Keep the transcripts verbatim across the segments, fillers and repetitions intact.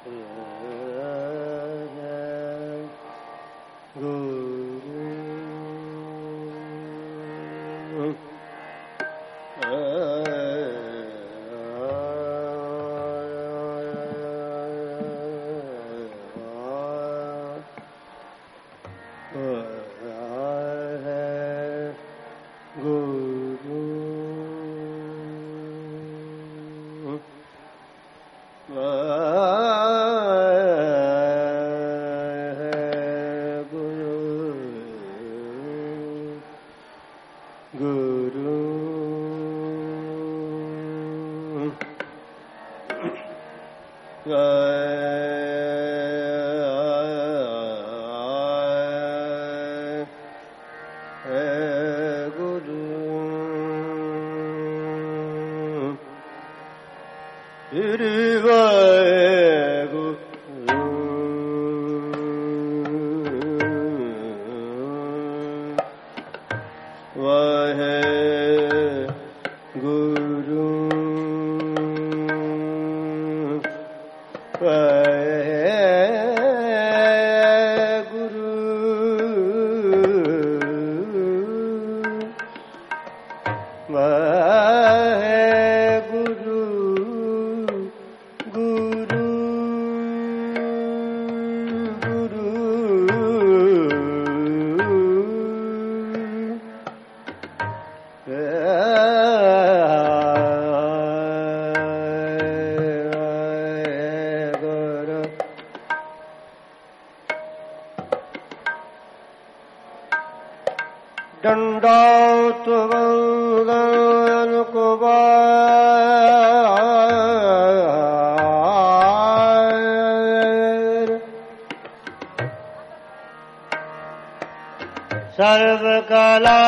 ਸਰਬ ਕਲਾ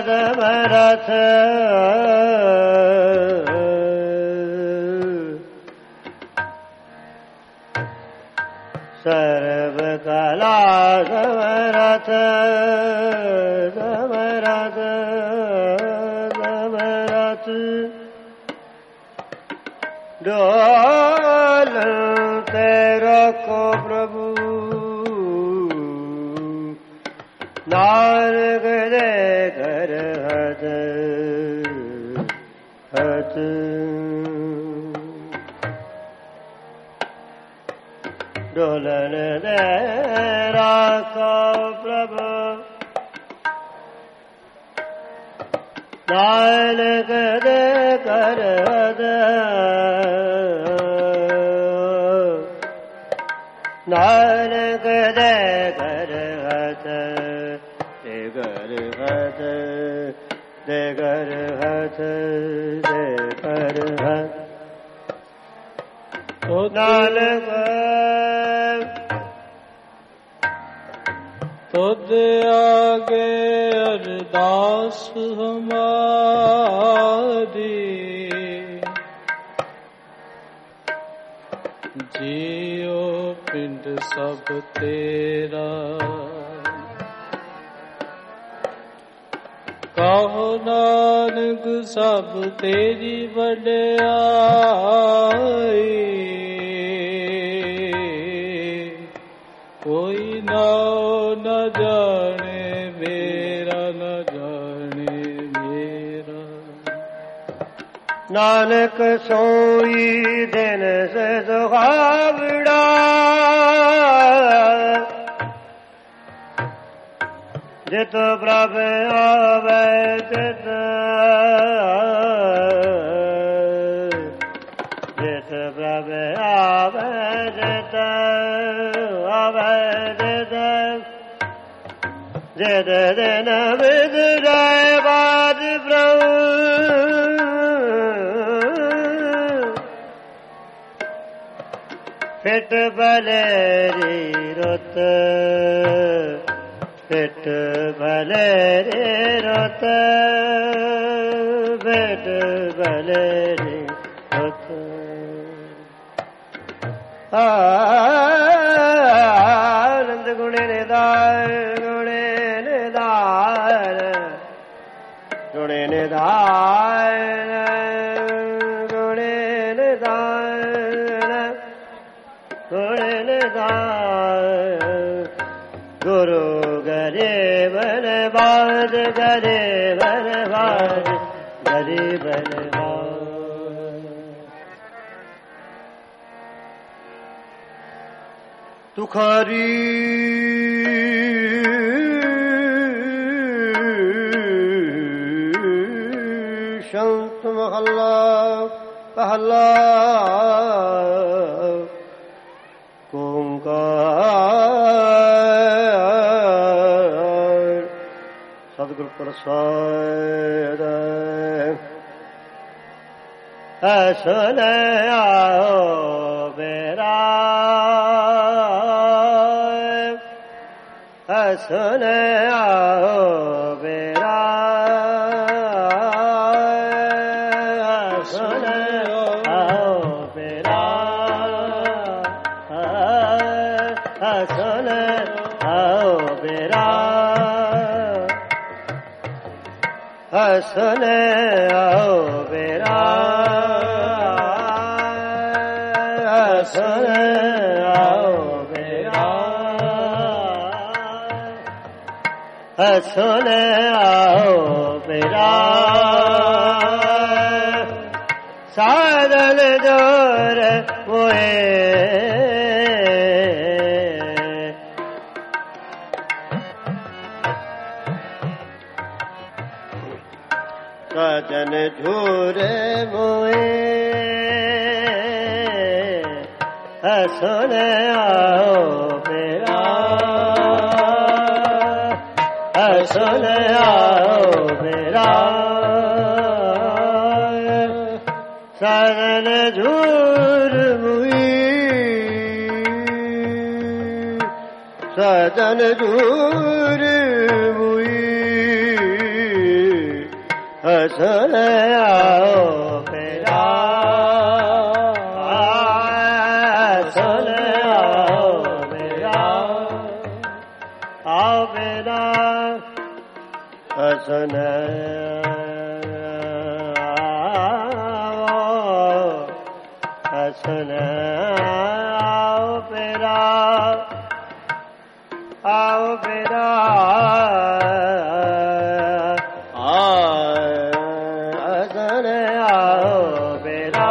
ਸਮਰਥ ਸਰਬ ਕਲਾ ਸਮਰਥ ਸਮਰਥ ਸਮਰਥ ਡੋਲ ਤੇਰਾ ਕੋ ਪ੍ਰਭੂ ਨਾਨਕ ਦੇ ਘਰ ਹਤ ਹਤ ਡੋਲਨ ਦੇ ਰਾਖੋ ਪ੍ਰਭ ਨਾਨਕ ਦੇ ਘਰ ਹਤ ਨਾਨਕ ਦੇ ਘਰ ਹਤ ਦੇ ਘਰ ਹਤ ਦੇ ਘਰ ਹਤ ਦੇ ਘਰ ਹਤ ਨਾਨਕ ਤੁਧ ਆਗੇ ਅਰਦਾਸ ਹਮਾਰੀ ਜੀਓ ਪਿੰਡ ਸਭ ਤੇਰਾ ਕਹੋ ਨਾਨਕ ਸਭ ਤੇਰੀ ਵਡਿਆਈ ਕੋਈ ਨਾਉ ਨ ਜਾਣੇ ਮੇਰਾ ਨ ਜਾਣੇ ਮੇਰਾ ਨਾਨਕ ਸੋਈ ਦਿਨ ਸੇ ਸੁਹਾਵੜਾ ਜਿਤ ਪ੍ਰਭ ਆਵੇ ਤਿਤ ਜਿਤ ਪ੍ਰਭ ਆਵੇ ਜਿਤ ਆਵੇ ਜਿਤ ਜਿਤ ਦਿਨ ਵਿਦ ਜਾਏ ਬਾਦ ਪ੍ਰਭ ਫਿਟ ਬਲੇਰੀ ਰੁੱਤ ਫਿਟ ਬਲੇਰੀ ਰੁੱਤ ਫਿਟ ਬਲੇਰੀ ਰੁੱਤ ਆਨੰਦ ਗੁਣੇ ਨਿਧਾਨ ਗੁਣੇ ਨਿਧਾਨ ਗੁਣੇ ਨਿਧਾਨ ਗੁਣੇ ਨਿਧਾਨ गुण निधान गुरु गरीब नवाज गरीब नवाज गरीब नवाज तुखारी संत महल्ला पहला ओंकार सदगुरु प्रसाद सुन आओ बेरा सुन आओ बेरा सुन आओ बेरा सुन आओ बेरा सुन आओ बेरा सुन आओ बेरा सुन आओ बेरा साधन जोर मोए साधन झूर मोए सुन आओ बेरा सुन आओ बेरा साधन झूर मुई साधन झूर मुई सुन आओ बेरा सुन आओ बेरा आओ बेरा सुन आओ सुन आओ बेरा आओ बेरा सुन आओ बेरा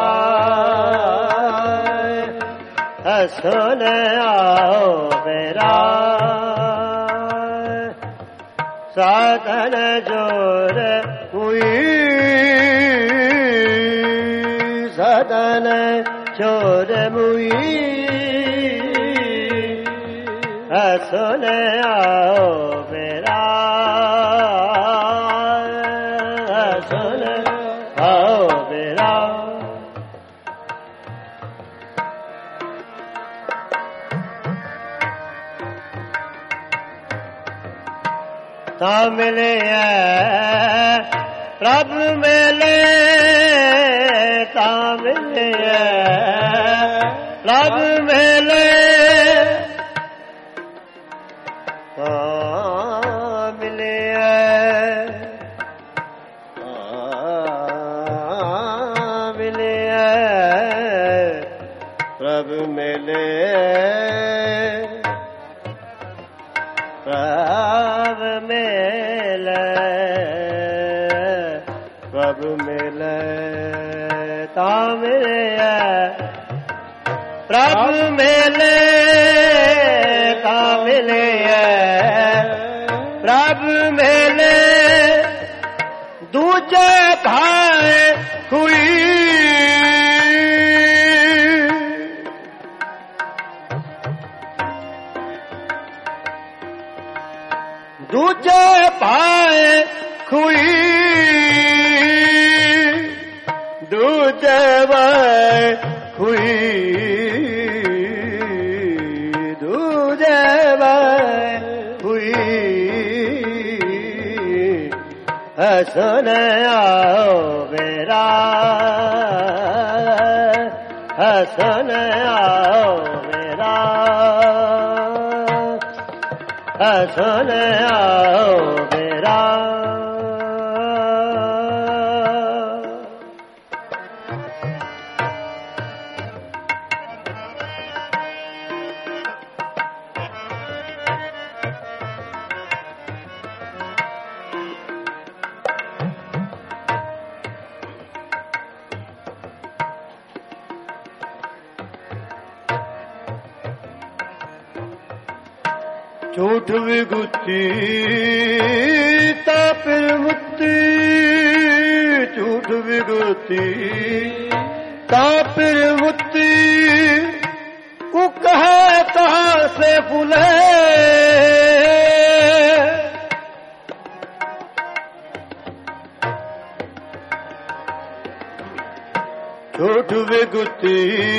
सुन आओ बेरा साधन जोर हुई साधन जोर मुई सुन आओ बेरा सुन आओ बेरा ता मिले प्रभु मिले ता मिले प्रभु मिले ता मिले ता मिले प्रभु मिले प्रभु मिले प्रभु मिले ता मिले प्रभु मिले ता मिले प्रभु मिले दूजे भाई हुई दूजे भाई खुई दूजे भाई खुई दूजे भाई खुई सुन आओ बेरा सुन आओ बेरा सुन आओ बेरा झूठ विगुती तापिर मुक्ति झूठ विगुती तापिर मुक्ति को कहे कहाँ से फूले झूठ विगुती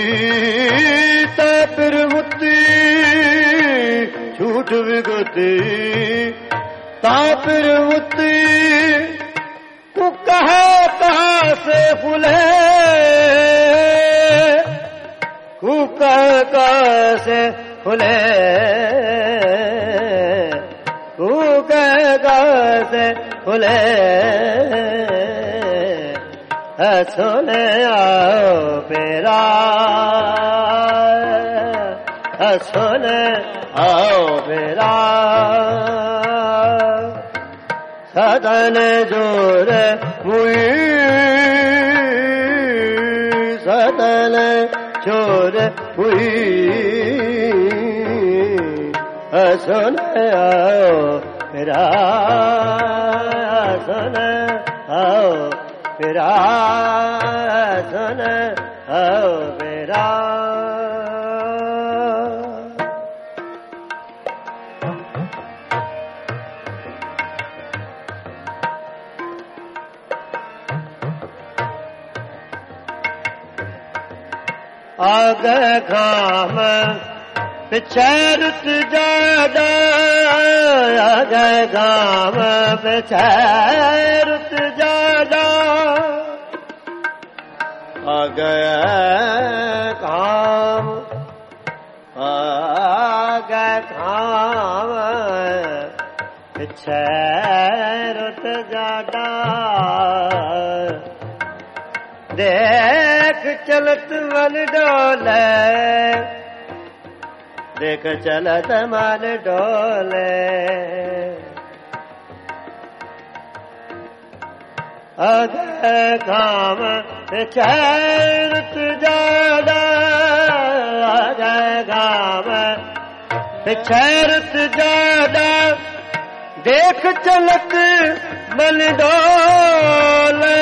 तापिर मुक्ति झूठ विगुती तापिर मुक्ति को कहे कहाँ से फूले को कहे कहाँ से फूले को कहे कहाँ से फूले सुने आओ मेरा सुने आओ मेरा सदन जोर मुई सदन जोर मुई सुने आओ मेरा सुने आओ मेरा सुने आओ मेरा आगे घाम पिछे रुत ज्यादा आगे घाम पिछे रुत ज्यादा आगे घाम आगे घाम पिछे रुत ज्यादा देख चलत मन डोले देख चलत मन डोले आगे घाम पिछे रुत ज्यादा आगे घाम पिछे रुत ज्यादा देख चलत मन डोले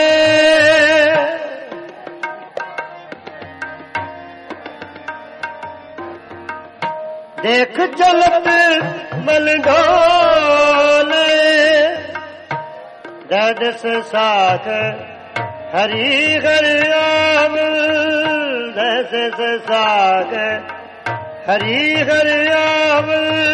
देख चलत मन डोले दर्द से साख हरी हरियाम दर्द से साख हरी हरियाम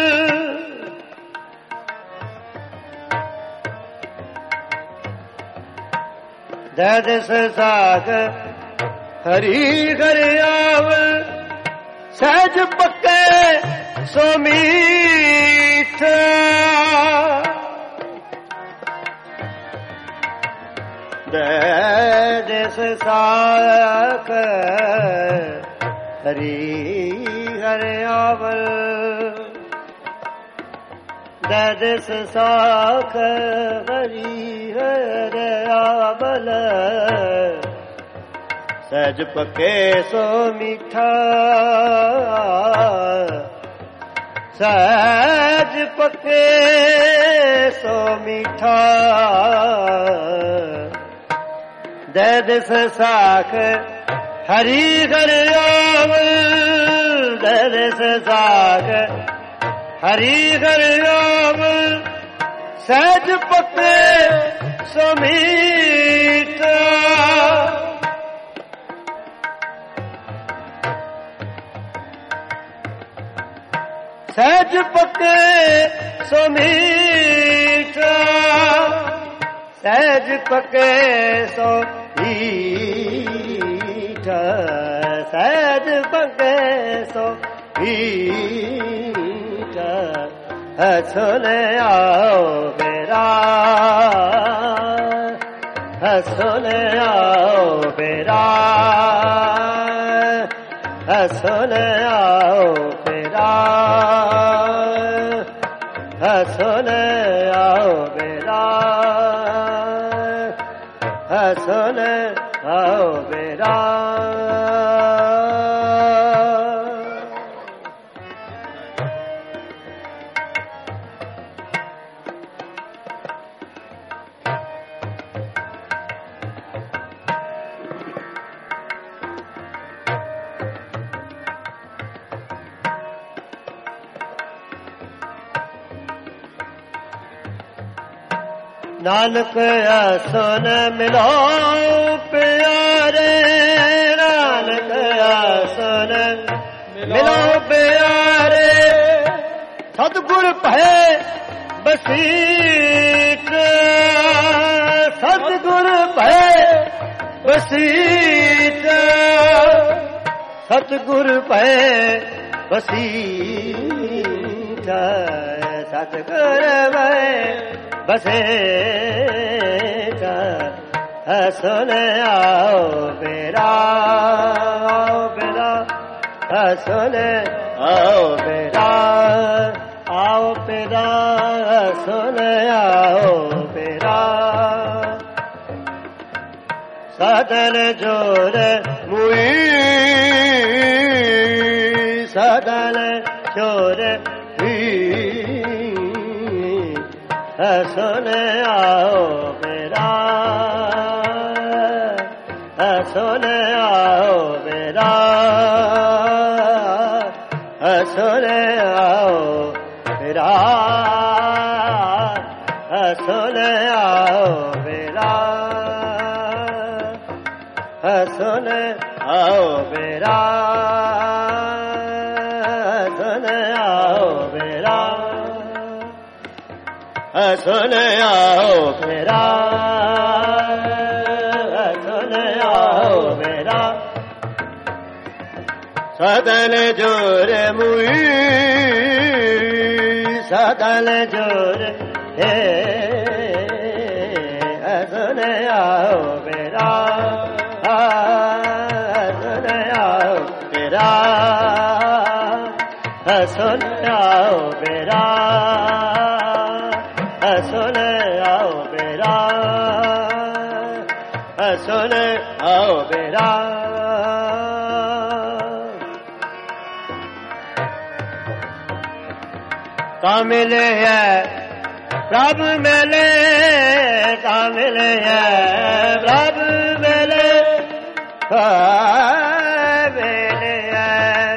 दर्द से साख हरी हरियाम सहज पक्के सो मीठा देश साख हरी हरियावल देश साख हरी हरियावल सहज पके सो मीठा सहज पके सो मीठा दे दिस साख हरी हरियावल दे दिस साख हरी हरियावल सहज पके सो मीठा सहज पके सो मीठा सहज पके सो मीठा सहज पके सो मीठा सुने आओ मेरा सुने आओ मेरा सुने आओ मेरा सुने आओ मेरा सुने आओ मेरा नानक सुन मिलो प्यारे, नानक सुन मिलो प्यारे, सतगुर भय बसीठ, सतगुर भय बसीठ, सतगुर भय बसीठ, सतगुर भय बसीठ, सुन आओ बेरा, आओ बेरा, सुन आओ बेरा, आओ बेरा, सुन आओ बेरा, सदन जोर मुई, सदन जोर मुई, सुन आओ बेरा, सुन आओ बेरा, सुन आओ बेरा, सुन आओ बेरा, सुन आओ बेरा, सुन आओ बेरा, सुन आओ बेरा, सुन आओ बेरा, सदन जोर मुई, सदन जोर हे, सुन आओ बेरा, सुन आओ बेरा, सुन आओ बेरा, सुन आओ बेरा, सुन आओ बेरा, कामिल है प्रभु मिले, कामिल है प्रभु मिले, कामिल है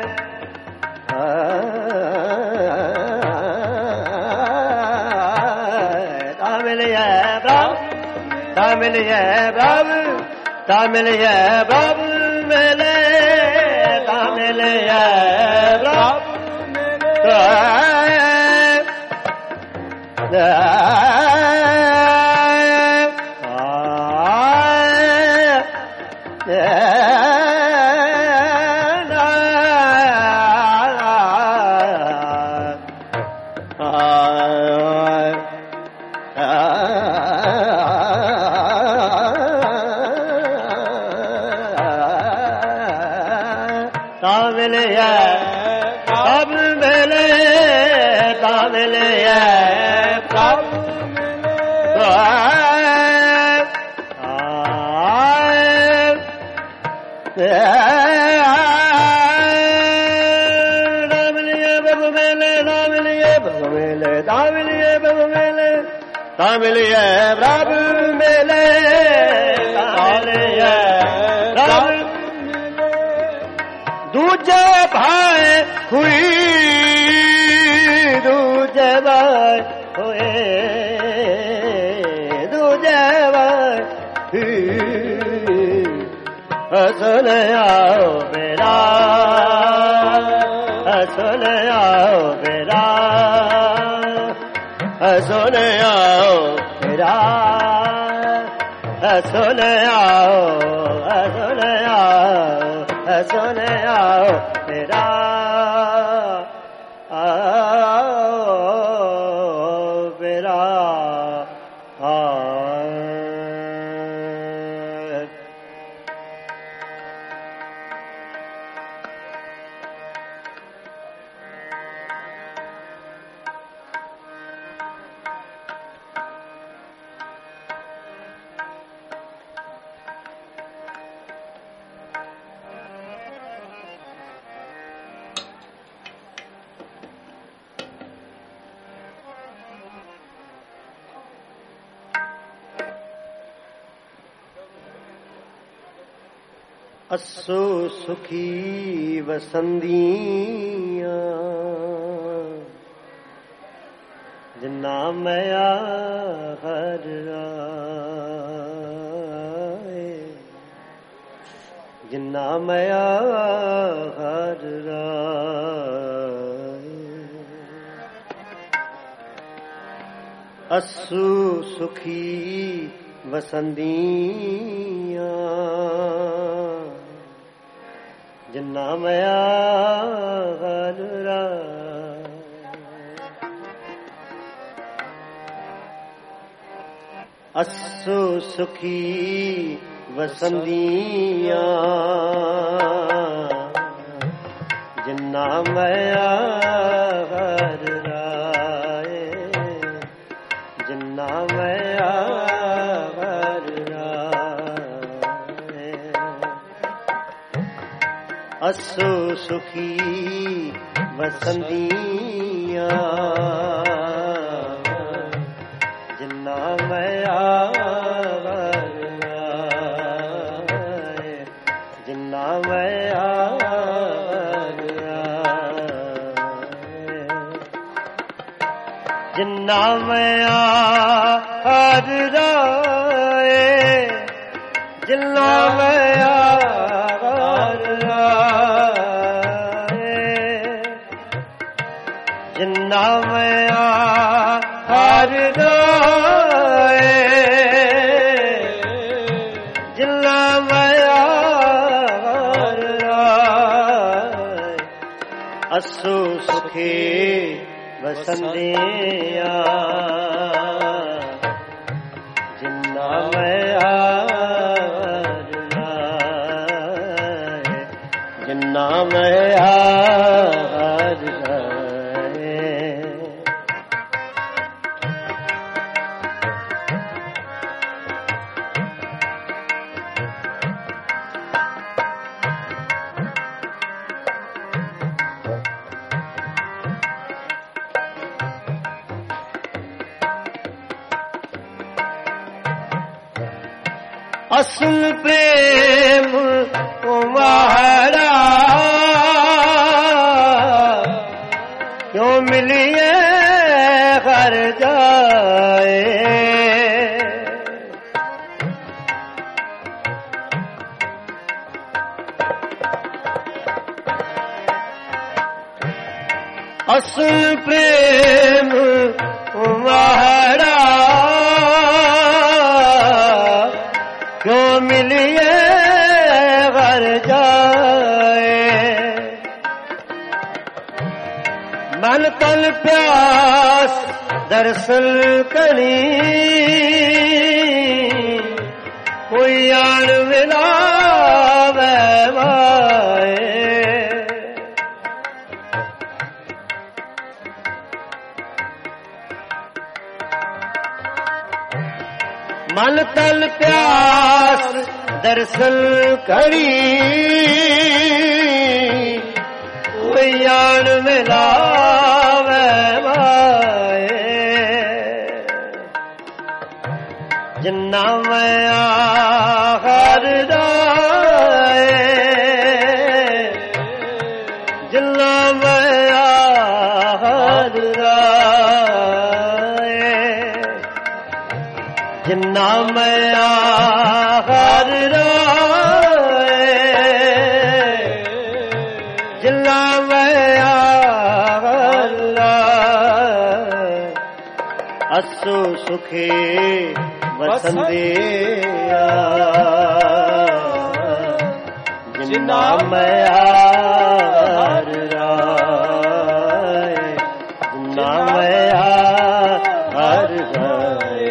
कामिल है प्रभु, कामिल है प्रभु, कामिल है प्रभु मिले, कामिल है प्रभु कामिल है सब मिले, कामिल है प्रभु कामिल है प्रभु मिले, कामिल है प्रभु दूजे भाई हुई, दूजे भाई हुए, दूजे भाई सुन आओ बेरा, सुन आओ बेरा, सुन आओ बेरा, सुन आओ, सुन आओ, सुन आओ बेरा, आओ बेरा, असो सुखी वसंदियां जिन्ना मया हर राय जिन्ना मया हर राय असु सुखी वसंदियां जिन्ना मया हर राय असु सुखी वसंदियां जिन्ना मया हर राय जिन्ना मया हर राय असु सुखी वसंदियां जिन्ना मया हर राय जिन्ना मया हर राय जिन्ना मया हर राय जिन्ना मया हर राय जिन्ना मया हर राय जिन्ना मया हर राय असु सुखी वसंदियां जिन्ना मया हर राय जिन्ना मया हर राय असल प्रेम तुम्हारा क्यों मिलिए घर जाए असल प्रेम तुम्हारा क्यों मिलिए घर जाए मन तन प्यास दर्शन करी कोई आन मिला वैवाए मन तन प्यास दर्शन करी कोई आन मिलावे माए जिन्ना मया हर राय जिन्ना मया हर राय जिन्ना मया हर राय जिन्ना मया हर राय असु सुखी वसंदियां जिन्ना मया हर राय जिन्ना मया हर राय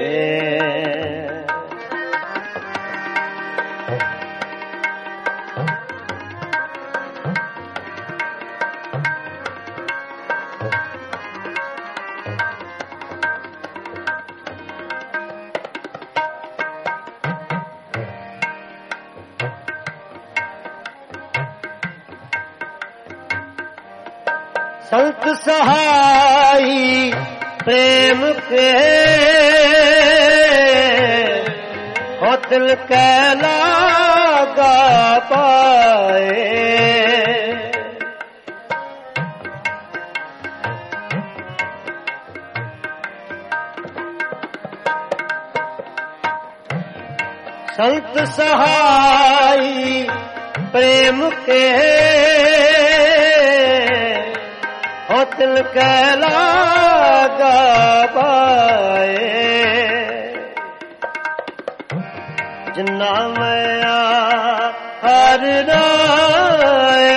संत सहाई प्रेम के हो दिल कैला गा पाए संत सहाई प्रेम के हो तिल कैला गाए जिन्ना मैया हर राय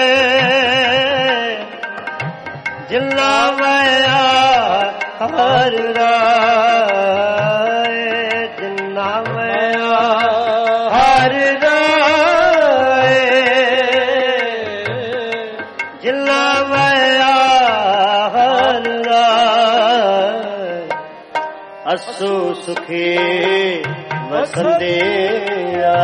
जिन्ना मैया हर राय जिन्ना मैया हर राय जिन्ना मैया हर राय असु सुखी वसंदिया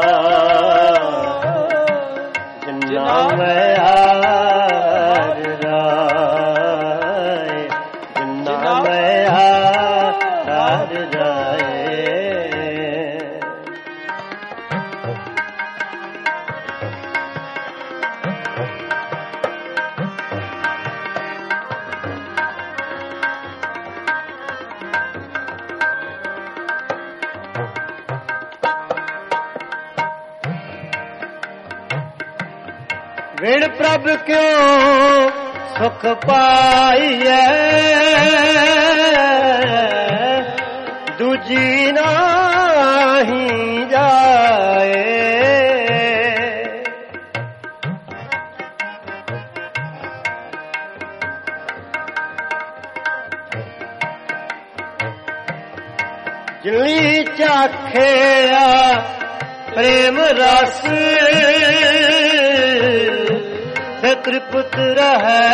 जिन्ना मैया हर राय जिन्ना मैया हर राय विण प्रभ क्यों सुख पाइए दूजी नाही जाए जिली चाखिया प्रेम रस तृप्त रहे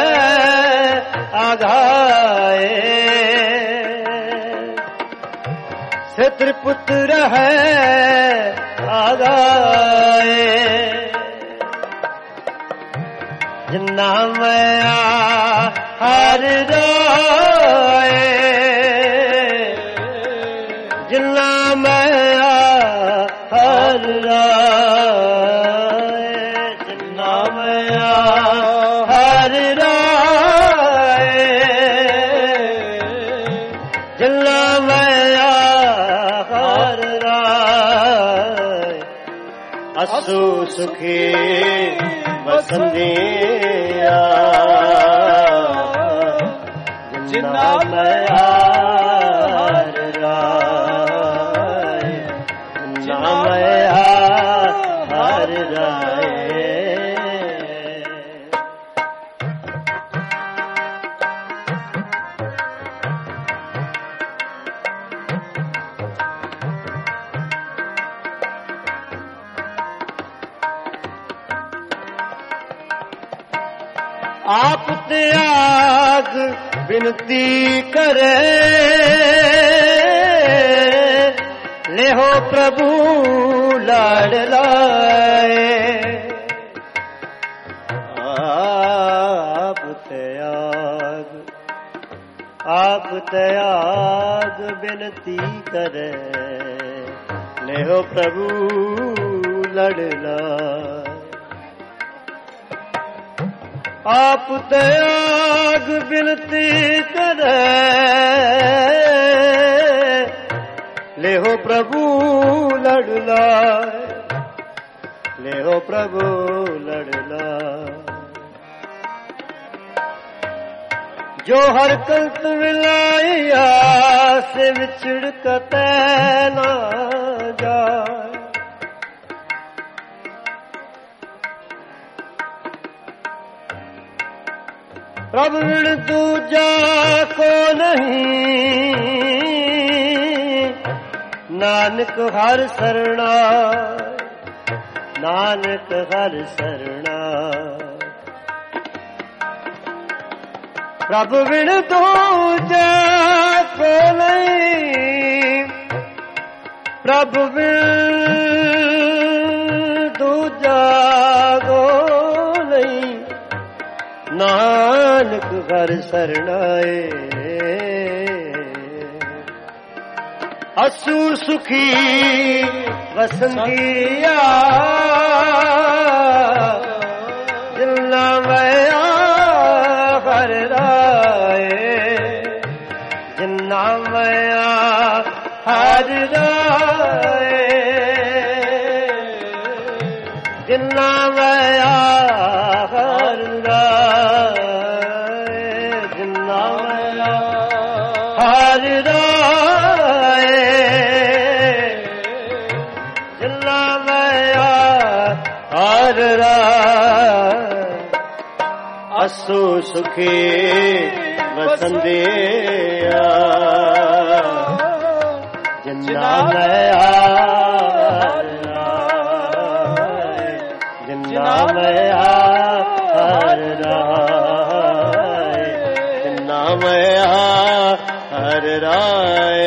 आघाए से तृप्त रहे आघाए जिन्ना मैया हर राय जिन्ना मैया हर राय जिन्ना मैया हर राय जिन्ना मैया हर राय असु सुखी वसंदिया जिन्ना मैया हर राय जिन्ना मैया हर राय आप त्याग विनती करे ले हो प्रभु लाड लाए आप त्याग आप त्याग विनती करे ले हो प्रभु लड़ लाए आप त्याग विनती करे ले हो प्रभु लड़ लाए ले हो प्रभु लड़ लाए जो हर कंत विलाइया से विछड़ कतै ना जाए प्रभु विण दूजा को नहीं नानक हर शरणा नानक हर शरणा प्रभु विण दूजा को नहीं प्रभु विण दूजा को नहीं नानक घर शरणाए असु सुखी वसंदिया जिन्ना मैया हर राय जिन्ना मैया हर राय ਜਿੰਨਾ ਮੈਂ ਹਰ ਰਾਏ ਜਿੰਨਾ ਮੈਂ ਹਰ ਰਾਏ ਅਸੂ ਸੁਖੀ ਵਸੰਦਿਆ ਜਿੰਨਾ ਮੈਂ ਹਰ ਰਾਏ ਜਿੰਨਾ ਮੈਂ ਹਰ ਰਾਏ ਜਿੰਨਾ ਮੈਂ ਹਰ ਰਾਏ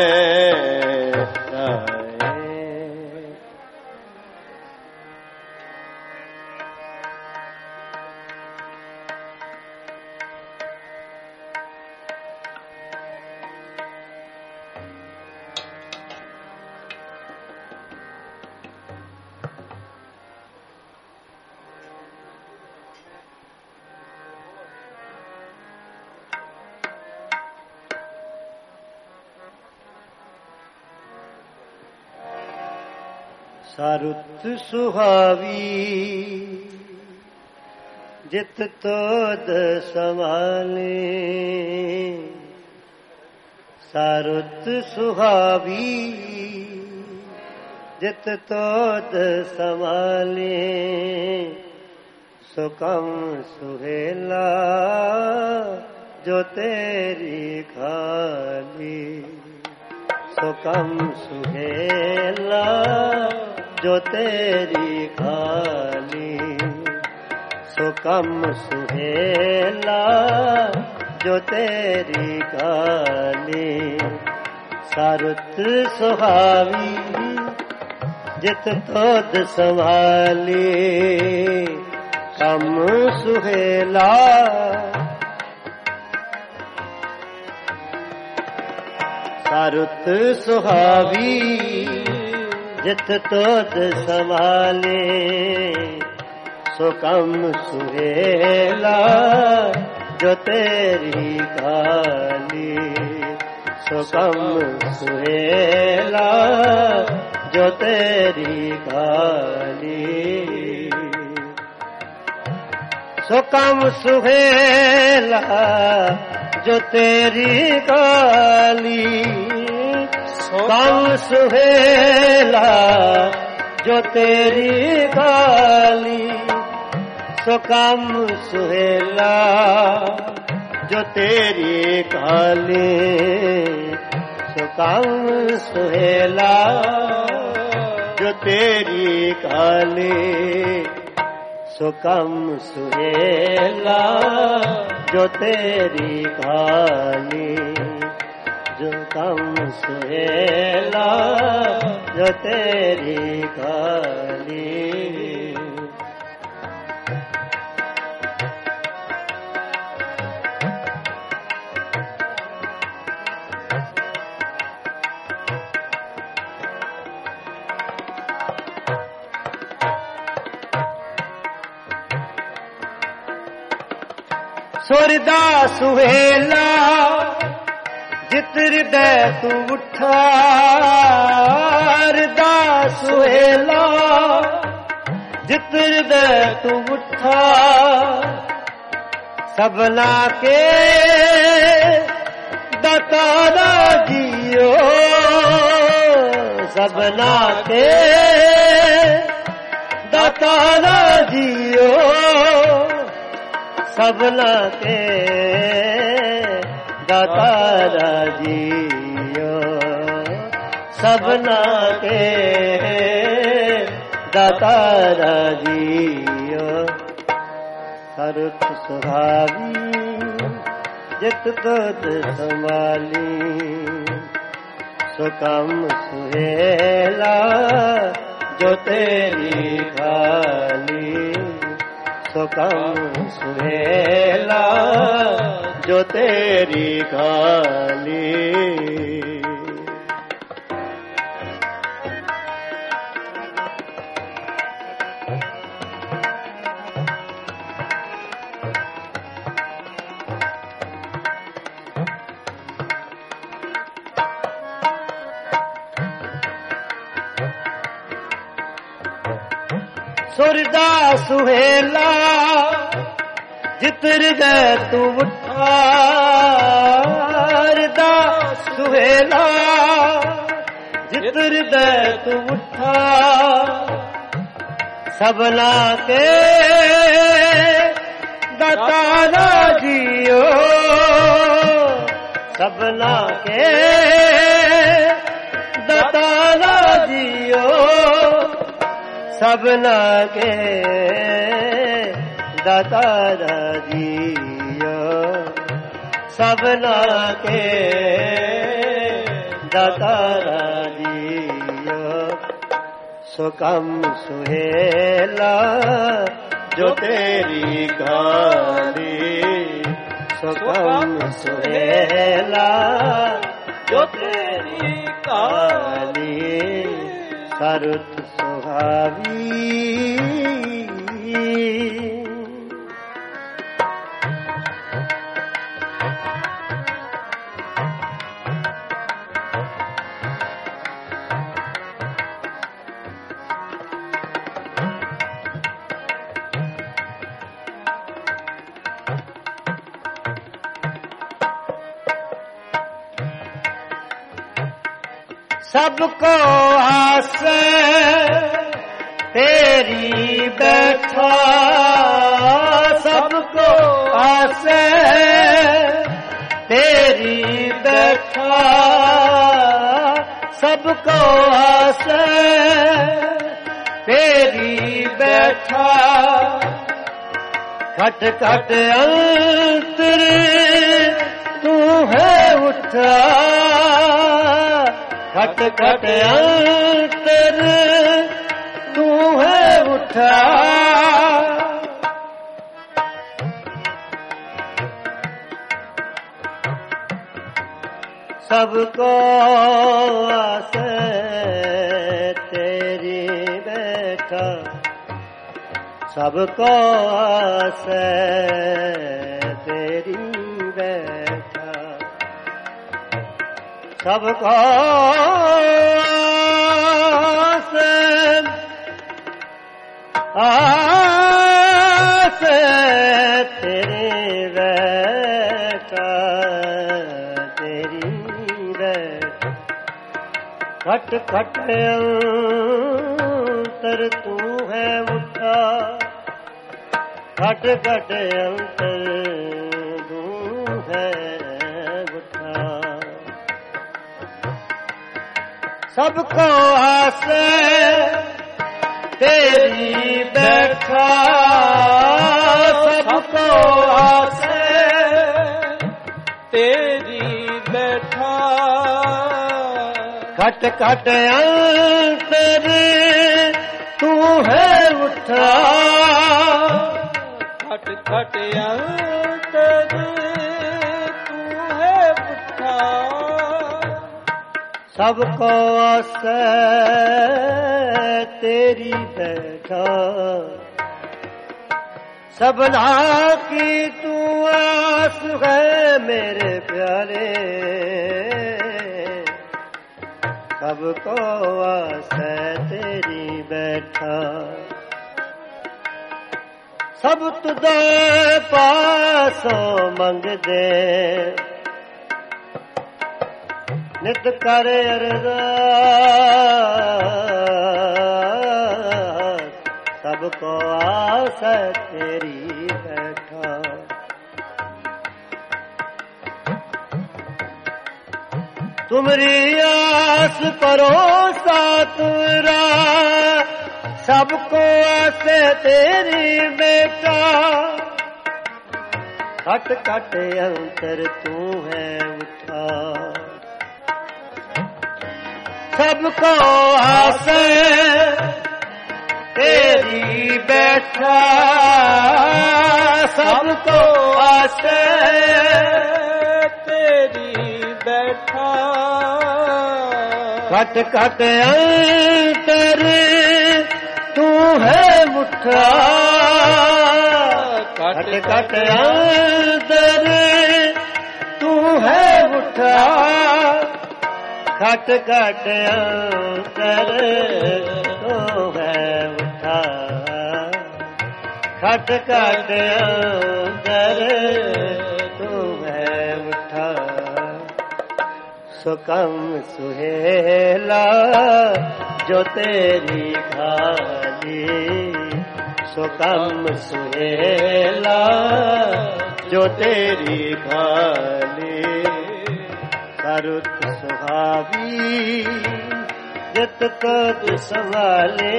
ਸਾਰੁਤ ਸੁਹਾਵੀ ਜਿਤ ਤੋਦ ਸੰਭਾਲੇ ਸਾਰੁਤ ਸੁਹਾਵੀ ਜਿਤ ਤੋਦ ਸੰਭਾਲੇ ਸੋ ਕਮ ਸੁਹੇਲਾ ਜੋ ਤੇਰੀ ਖਾਲੀ ਸੋ ਕਮ ਸੁਹੇਲਾ ਜੋ ਤੇਰੀ ਖਾਲੀ ਸੋ ਕਮ ਸੁਹੇਲਾ ਜੋ ਤੇਰੀ ਖਾਲੀ ਸਾਰੁਤ ਸੁਹਾਵੀ ਜਿਤ ਤੋਦ ਸੰਭਾਲੀ ਕਮ ਸੁਹੇਲਾ ਸਾਰੁਤ ਸੁਹਾਵੀ ਜਿਤ ਤੋਦ ਸੰਭਾਲੇ ਸੋ ਕਮ ਸੁਹੇਲਾ ਜੋ ਤੇਰੀ ਖਾਲੀ ਸੋ ਕਮ ਸੁਹੇਲਾ ਜੋ ਤੇਰੀ ਖਾਲੀ ਸੋ ਕਮ ਸੁਹੇਲਾ ਜੋ ਤੇਰੀ ਖਾਲੀ ਕਮ ਸੁਹੇਲਾ ਜੋ ਤੇਰੀ ਖਾਲੀ ਸੋ ਕਮ ਸੁਹੇਲਾ ਜੋ ਤੇਰੀ ਖਾਲੀ ਸੋ ਕਮ ਸੁਹੇਲਾ ਜੋ ਤੇਰੀ ਖਾਲੀ ਸੋ ਕਮ ਸੁਹੇਲਾ ਜੋ ਤੇਰੀ ਖਾਲੀ ਜੋ ਕਮ ਸੁਹੇਲਾ ਜੋ ਤੇਰੀ ਖਾਲੀ ਸੁਰਦਾ ਸੁਹੇਲਾ ਜਿਤ ਹਿਰਦੈ ਤੂੰ ਉਠਾ ਹਿਰਦਾ ਸੁਹੇਲਾ ਜਿਤ ਹਿਰਦੈ ਤੂੰ ਉਠਾ ਸਭਨਾ ਕੇ ਦਾਤਾਰਾ ਜੀਓ ਸਭਨਾ ਕੇ ਦਾਤਾਰਾ ਜੀਓ ਸਭਨਾ ਕੇ ਦਾਤਾਰਾ ਜੀਓ ਸਭਨਾ ਕੇ ਦਾਤਾਰਾ ਜੀਓ ਸਰਤ ਸੁਹਾਵੀ ਜਿਤ ਤੋਦ ਸੰਭਾਲੀ ਸੋ ਕਮ ਸੁਹੇਲਾ ਜੋ ਤੇਰੀ ਖਾਲੀ ਸੋ ਕਮ ਸੁਹੇਲਾ ਜੋ ਤੇਰੀ ਖਾਲੀ ਸੁਰਦਾ ਸੁਹੇਲਾ ਜਿਤ ਹਿਰਦੈ ਤੂੰ ਉਠਾ ਵੇਲਾ ਜਿਤ ਹਿਰਦੈ ਤੂੰ ਉੱਠਾ ਸਭਨਾ ਕੇ ਦਾਤਾਰਾ ਜੀਓ ਸਭਨਾ ਕੇ ਦਾਤਾਰਾ ਜੀਓ ਸਭਨਾ ਕੇ ਦਾਤਾਰਾ ਜੀਓ ਸਭਨਾ ਕੇ ਦਾਤਾਰਾ ਜੀਓ ਸੋ ਕੰਮ ਸੁਹੇਲਾ ਜੋ ਤੇਰੀ ਗਾਲੀ ਸੋ ਕੰਮ ਸੁਹੇਲਾ ਜੋ ਤੇਰੀ ਗਾਲੀ ਸਰੁਤ ਸੁਹਾਵੀ सबको आसे तेरी बैठा सबको आसे तेरी बैठा सबको आसे तेरी बैठा खट खट अंतर तू है उठा खट खट अंतर तू है उठा सबको आसे तेरी बैठा सबको आसे तेरी बैठा सबको आसे आसे तेरी बैठा तेरी बैठा खट खट अंतर तू है उठा खट खट अंतर तू है उठा सबको आसे तेरी बैठा सबको आसे तेरी बैठा खट खट अंतर तू है उठा खट खट अंतर तू है उठा सबको आसे तेरी बैठा सबना की तू आस है मेरे प्यारे सबको आसे तेरी बैठा सब तुझे पासों मंग दे नित कर अरदास सबको आस तेरी बैठा तुमरी आस परोसा तुरा सबको आस तेरी बेटा खट खट अंतर तू है उठा सबको आसे तेरी बैठा सबको आसे तेरी बैठा खट खट अंतर तू है उठा खट खट अंतर तू है उठा खट खट अंतर तू है उठा खट खट अंतर तू है उठा सो कम सुहेला जो तेरी खाली, सो कम सुहेला जो तेरी खाली। सरुत सुहावी जित को संभाले,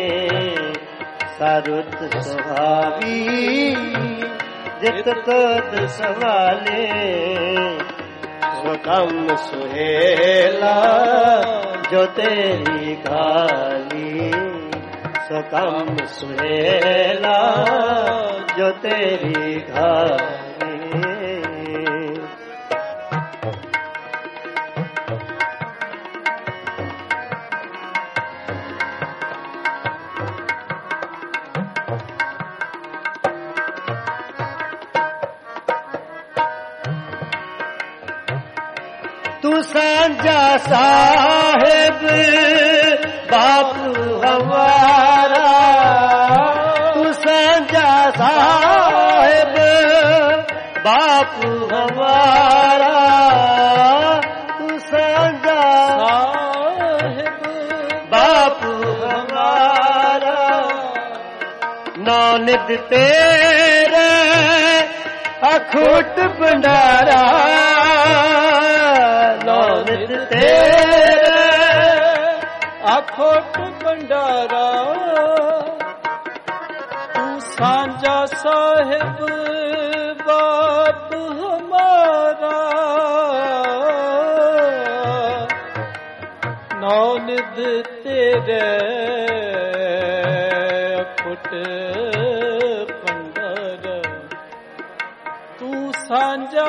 सरुत सुहावी जित को संभाले। सो कम सुहेला जो तेरी खाली, सो कम सुहेला जो तेरी खाली। तू सांझा साहिब बापू हमारा, तू सांझा साहिब बापू हमारा, तू सांझा साहिब बापू हमारा। नौनिध तेरे अखूट भंडारा, नौनिध तेरे अखोट भंडारा। तू सांझा साहिब बाप हमारा, नौनिध तेरे अखोट भंडारा। तू सांझा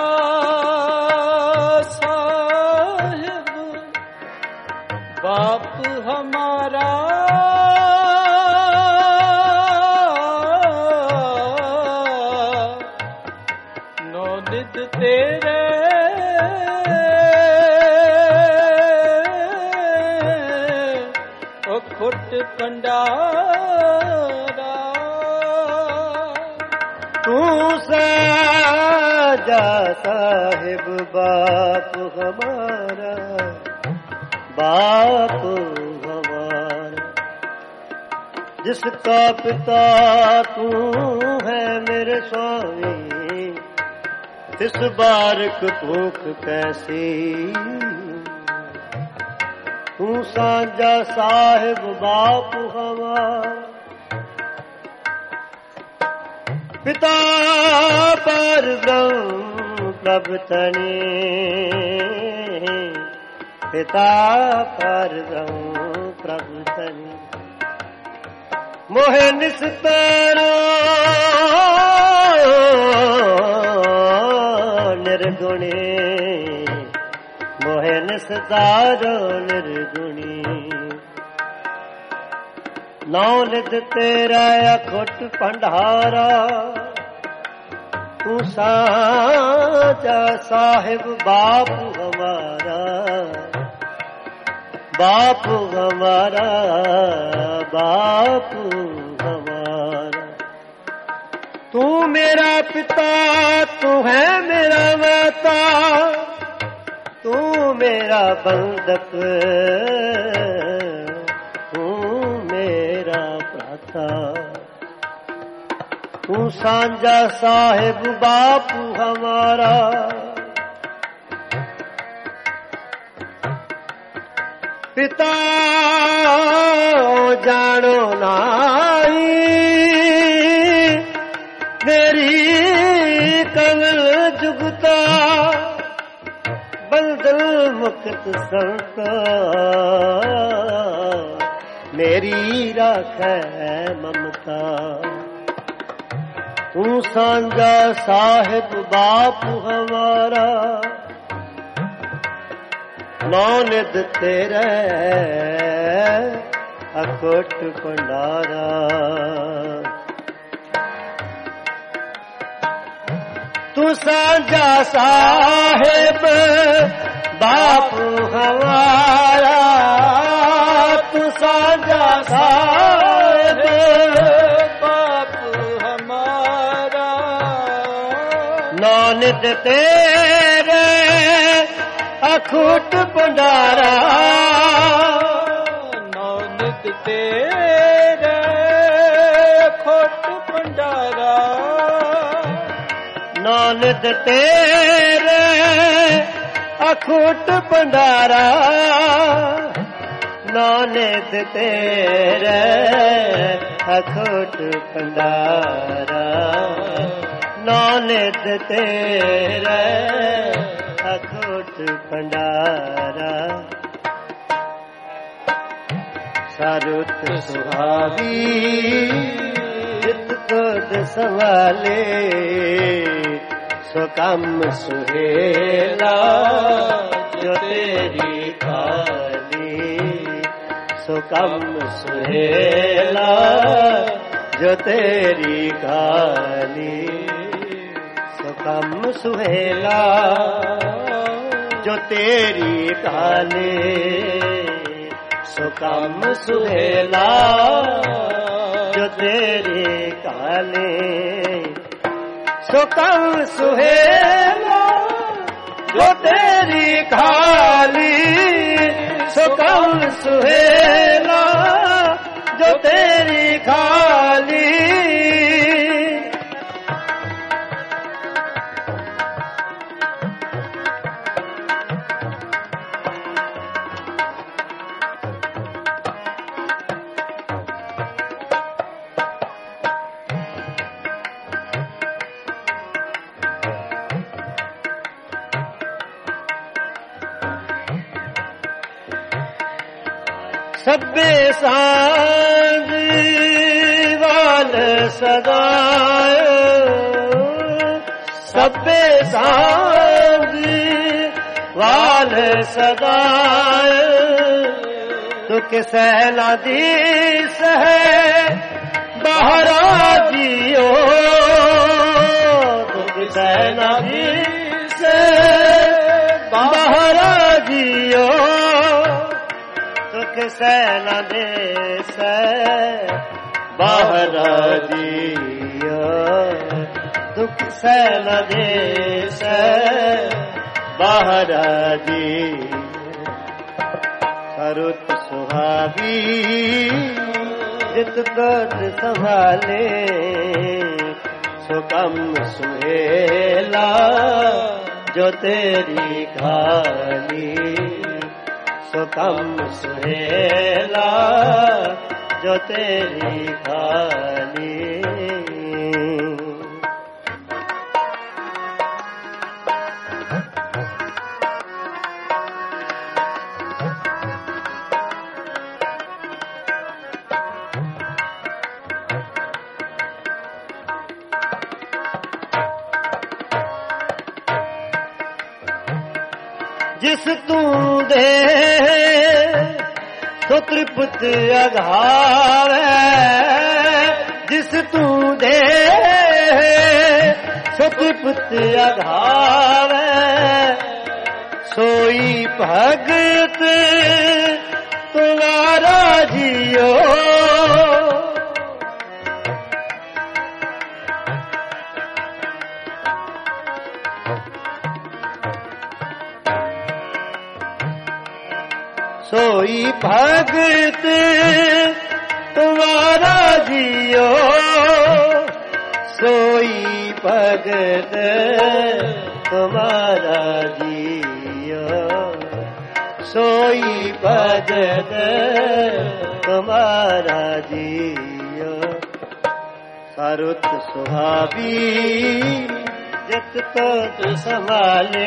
बाप हमारा, नौनिध तेरे अखुट भंडारा। तू सांझा साहिब बाप हमारा, बाप हमारा। जिसका पिता तू है मेरे स्वामी, इस बारिक भूख कैसी। तू सांझा साहिब बाप हमारा, पिता पर ब्रह्म प्रभु तनी, पिता पर ब्रह्म प्रभु तनी। मोहे निस्तारो निर्गुणी, मोहे निस्तारो निर्गुणी। नौनिध तेरा अखुट भंडारा, तू सांझा साहिब बाप हमारा, बाप हमारा, बाप हमारा। तू मेरा पिता, तू है मेरा माता, तू मेरा बंधक, तू मेरा भ्राता। तू सांझा साहिब बाप हमारा, पिता जानो नाई मेरी कमल जुगता। बंदल मुक्त संता मेरी राखै ममता। तू सांझा साहिब बाप हमारा, नौनिध तेरे अखुट भंडारा। तू सांझा साहिब बाप हमारा, तू सांझा साहिब बाप हमारा। नौनिध तेरे अखूट भंडारा नौ नित तेरे अखूट भंडारा नौ नित तेरे अखूट भंडारा नौ नित तेरे अखूट भंडारा नौ नित तेरे अखूट भंडारा सारुत सुहावी चित कोद संभाले सो कम सुहेला जो तेरी खाली सो कम सुहेला जो तेरी खाली सो कम सुहेला जो तेरी खाली सो कम सुहेला जो तेरी काले सो कम सुहेला जो तेरी खाली सो कम सुहेला जो तेरी खाली सब्बे सांझ वाल सदाए सब्बे सांझ वाल सदाए तुक सहना दीस है बहरा जियो तुक सहना दीस बहरा जियो दुख सैना देश बाहर जियो दुख सैना देश बाहर जियो सरुत सुहावी जित कोद संभाले सो कम सुहेला जो तेरी खाली सो कम सुहेला जो तेरी खाली जिस तू दे तो त्रिपुत अघावे जिस तू दे सो त्रिपुत अघावे सोई भगत तुम्हारा जियो सोई भगत तुम्हारा जियो सोई भगत तुम्हारा जियो सोई भगत तुम्हारा जियो सारुत सुहावी जित कोद संभाले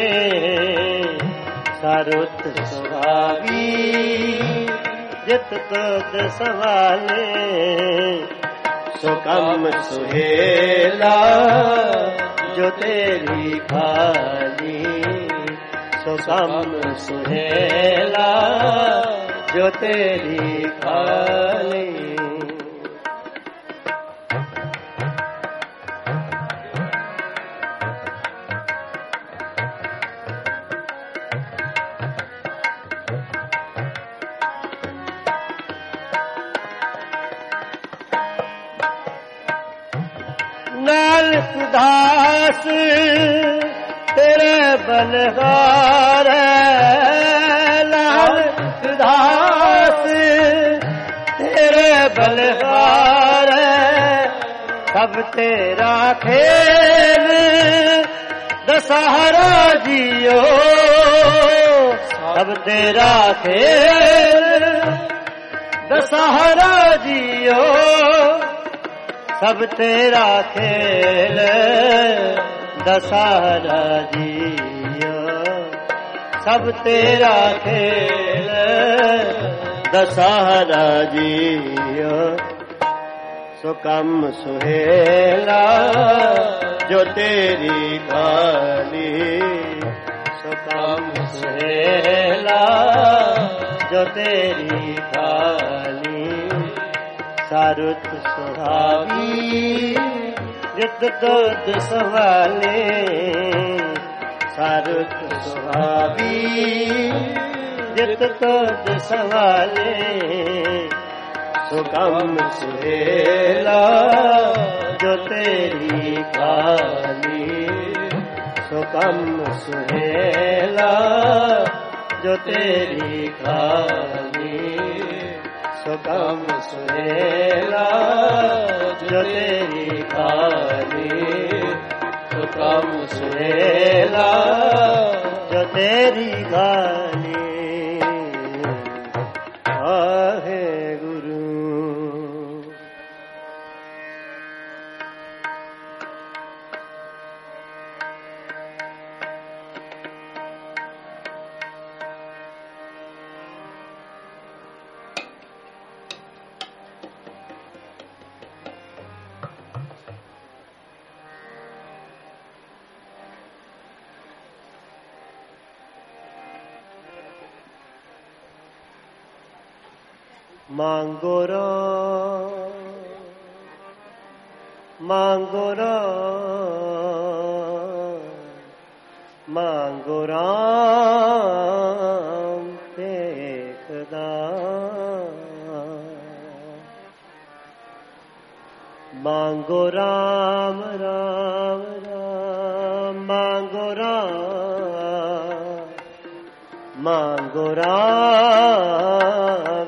सारुत सुहावी जित कोद संभाले सो कम सुहेला जो तेरी खाली सो कम सुहेला जो तेरी खाली नानक दास तेरे बलहार लाल दास तेरे बलहार सब तेरा खेल दशहरा जियो सब तेरा खेल दशहरा जियो सब तेरा खेल दशहरा जियो सब तेरा खेल दशहरा जियो सुकम सुहेला जो तेरी गाली सुकम सुहेला जो तेरी गाली सारुत सुहावी जित दूध सवाले सारुत सुहावी जित दूध सवाले सुगम सुहेला जो तेरी गाली सुगम सुहेला जो तेरी गाली सुगम सुहेला जो तेरी गाली सुगम सुहेला जो तेरी गाली आहे गुरु मांगो राम मांगो राम मांगो राम देखदार मांगो राम राम राम मांगो राम मांगो राम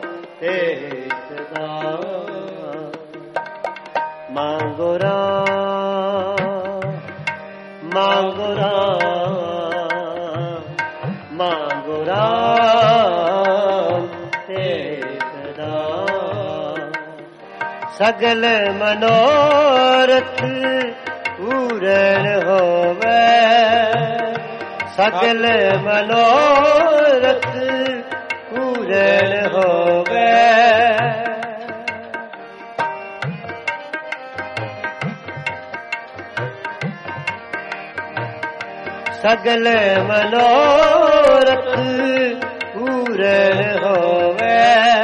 मांगो राम मांगो राम मांगो राम देखदार सगल मनोरथ पूर्ण होवे सगल मनोरथ पूर्ण होवे सगल मनोरथ पूर्ण होवे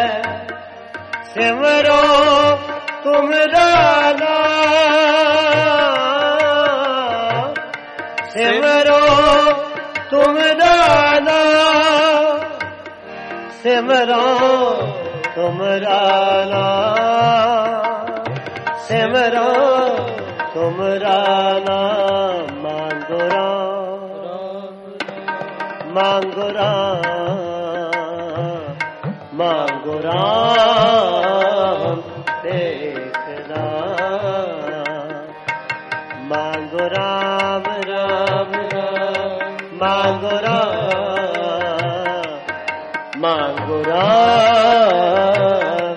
सिमरो तुमरा नाम सिमरो तुमरा नाम सिमरो तुमरा नाम सिमरो तुमरा नाम मांगो राम मांगो राम मांगो राम देखदार मांगो राम राम राम मांगो राम मांगो राम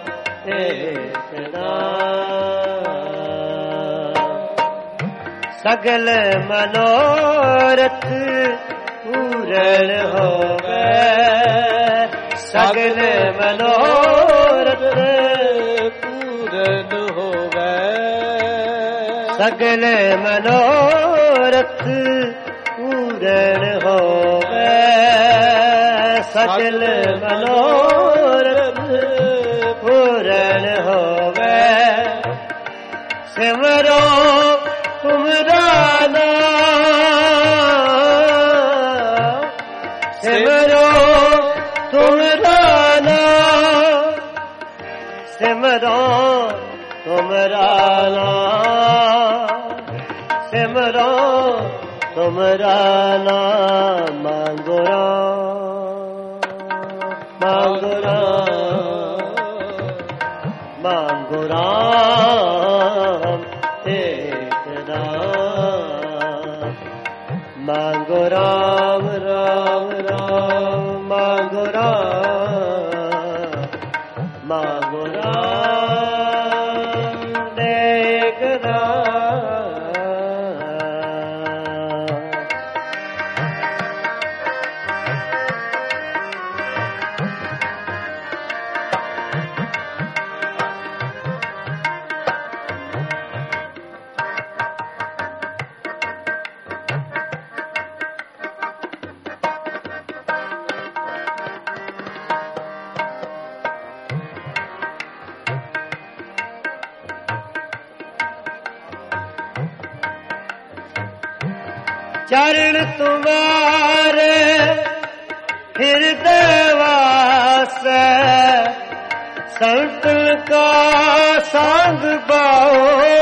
देखदार सगल मनोरथ पूर्ण होवे सगल मनोरथ पूर्ण होवे सगल मनोरथ पूर्ण होवे सगल मनोरथ पूर्ण होवे सिमरो तुमरा नाम सिमरो तुमरा नाम सिमरो तुमरा नाम सिमरो तुमरा नाम मांगो राम, मांगो राम, मांगो राम एक राम, मांगो राम राम राम, मांगो राम, मांगो राम एक राम। चरण तुम्हारे हृदय वास, संत का संग पाओ।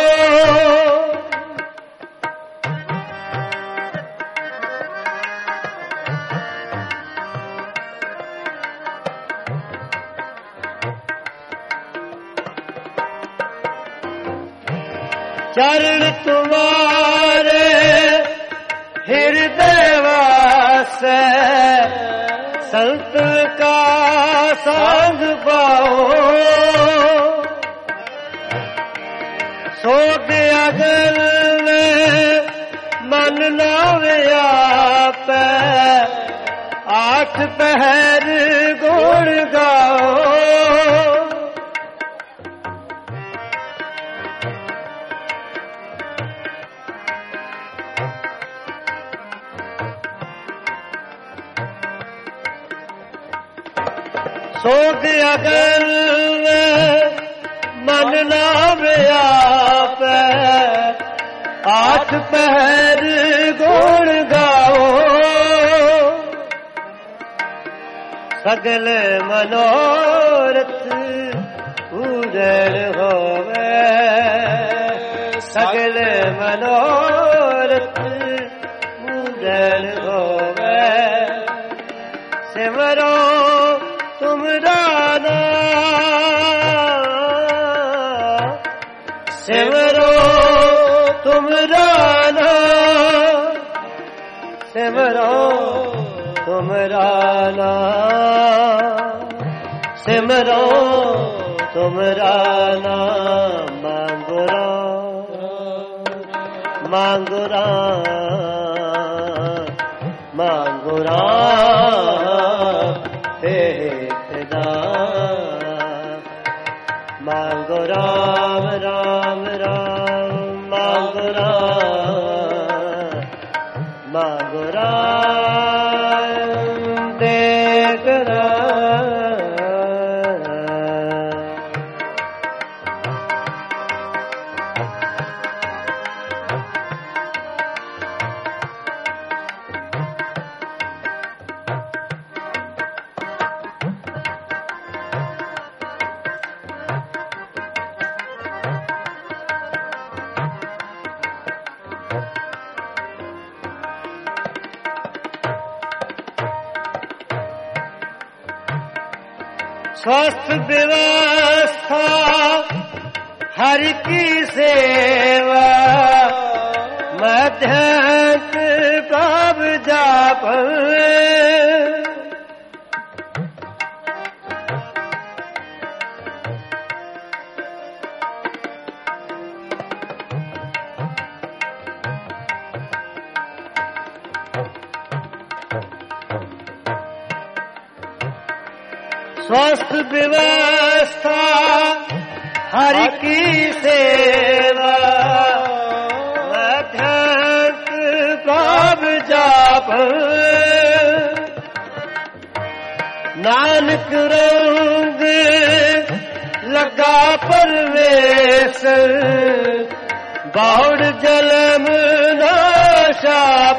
चरण तुम्हारे हृदय वास, संत का संग पाओ। सोग अगल में मन नावे आप, आठ पहर गुण गाओ। सोग अगल मन नाम आप, आठ पहर गुण गाओ। सगल मनोरथ पूर्ण होवे, सगल मनोरथ पूर्ण होवे। सिमरो तुमरा नाम, सिमरो तुमरा नाम, सिमरो तुमरा नाम, सिमरो तुमरा नाम। मांगो राम, मांगो राम, मांगो राम एक राम, मांगो राम राम राम, मांगो राम, मांगो राम देख राम। स्वस्थ व्यवस्था हरि की सेवा, मध्यंत पाप जाप। स्वस्थ व्यवस्था हरि की सेवा, मध्यंत पाप जाप। नानक रंग लगा परवेश, बाउड़ जलम ना शाप।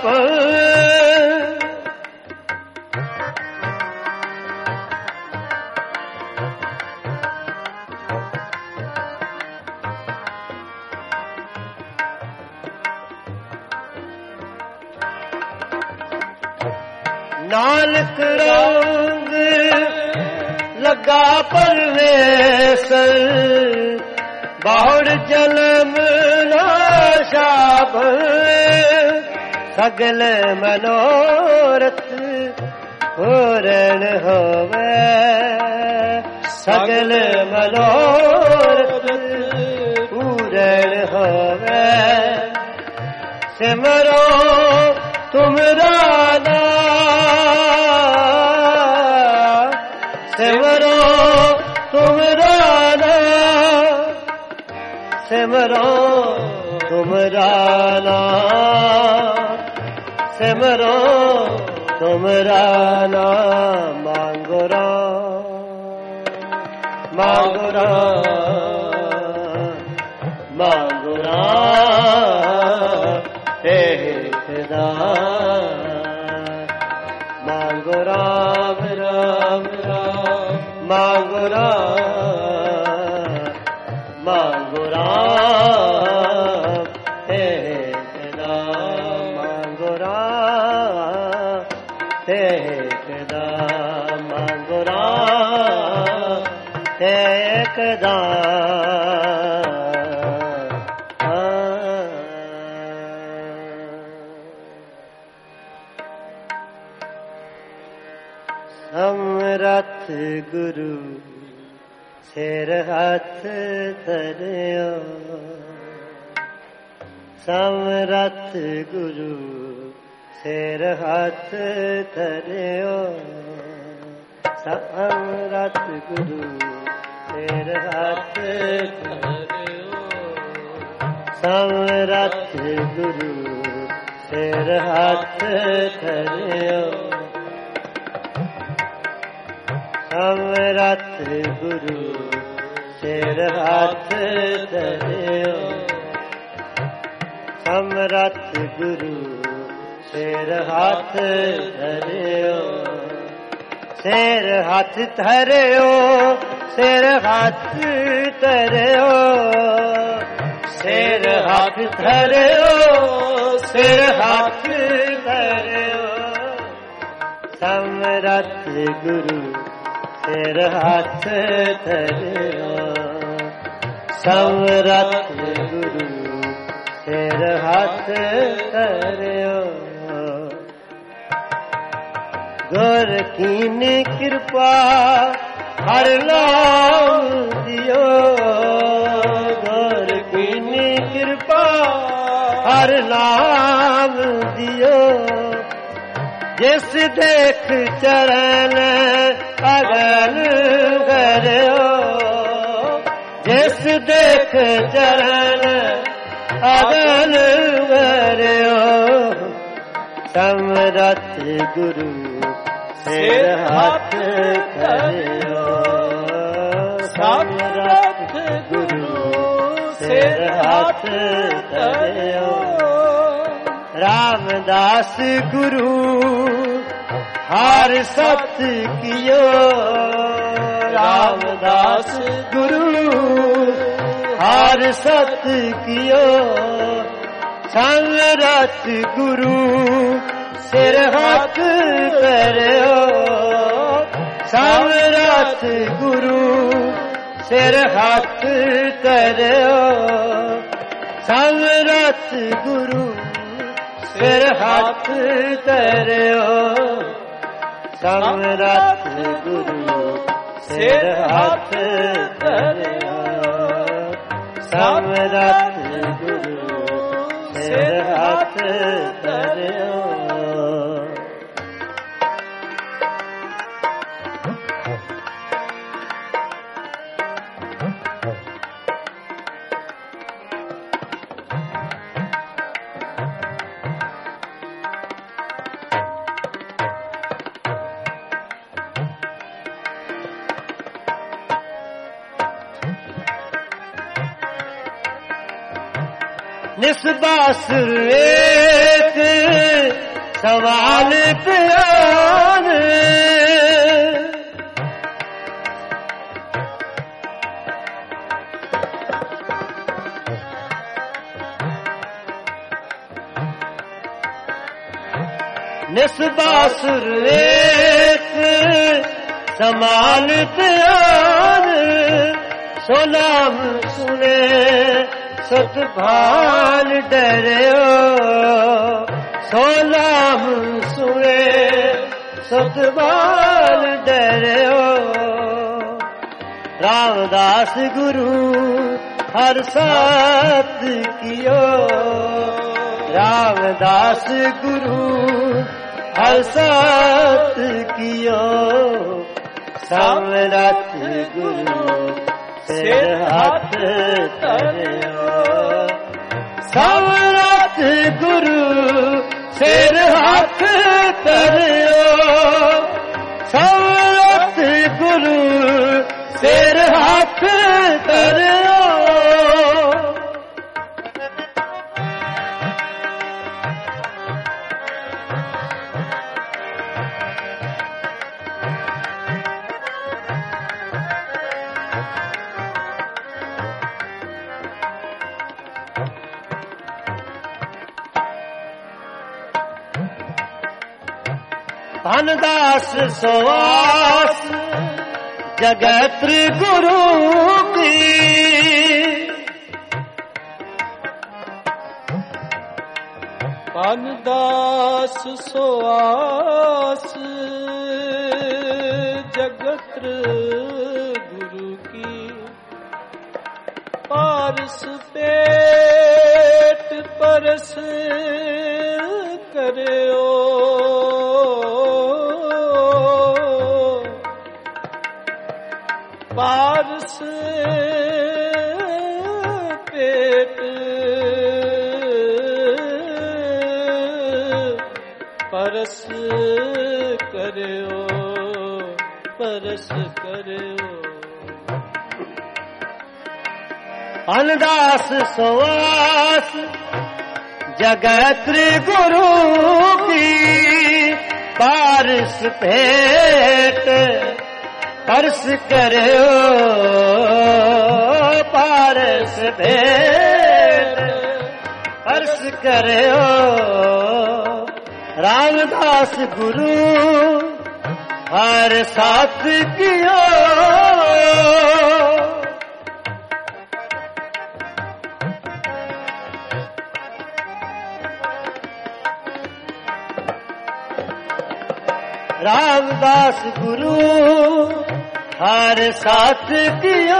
नानक रंग लगा परवेसर बाहुड़ जन्म नाशाब सगल मनोरथ पूर्ण होवे सगल मनोरथ पूर्ण होवे सिमरो तुमरा नाम सिमरो तुमरा नाम सिमरो तुमरा नाम सिमरो तुमरा नाम मांगो राम मांगो राम मांगो राम हे खुदा मांगो राम राम राम मांगो राम मांगो राम हे खुदा मांगो राम हे खुदा मांगो राम हे खुदा समरथ गुरु सिर हाथ धरियो समरथ गुरु सिर हाथ धरियो समरथ गुरु सिर हाथ धरियो समरथ गुरु सिर हाथ धरियो समरथ गुरु सिर हाथ धरियो समरथ गुरु सिर हाथ धरियो सिर हाथ धरियो सिर हाथ धरियो सिर हाथ धरियो सिर हाथ धरियो समरथ गुरु सिर हाथ धरियो समरथ गुरु सिर हाथ धरियो गुर कीनी कृपा हर नाम दियो गुर कीनी कृपा हर नाम दियो जिस देख चरण अगन करो जिस देख चरण अगन करो समरथ गुरु सिर हाथ धरियो समरथ गुरु सिर हाथ धरियो रामदास गुरु हर सत कियो रामदास गुरु हर सत कियो समरथ गुरु सिर हाथ धरियो समरथ गुरु सिर हाथ धरियो समरथ गुरु सिर हाथ धरियो समरथ गुरु सिर हाथ धरियो समरथ गुरु सिर हाथ धरियो निस्बासुर एक सवाल प्यार निस बासुर एक समाल प्यार, सो नाम सुने सतभान डरियो, सो नाम सुने सतभान डरियो। रामदास गुरु हर साथ कियो, रामदास गुरु हर साथ कियो। समरथ गुरु सिर हाथ धरियो, समरथ गुरु सिर हाथ धरियो, समरथ गुरु सिर हाथ धरियो। धनदास सुवास जगत गुरु की, धनदास सुवास जगत गुरु की। पारस पेट परस करो, पारस पेट परस करो, परस करो। धनदास सुवास जगत गुरु की, पारस पेट परस करो, पारस पेट परस करो। रामदास गुरु हर साथ कियो, रामदास गुरु हर साथ कियो।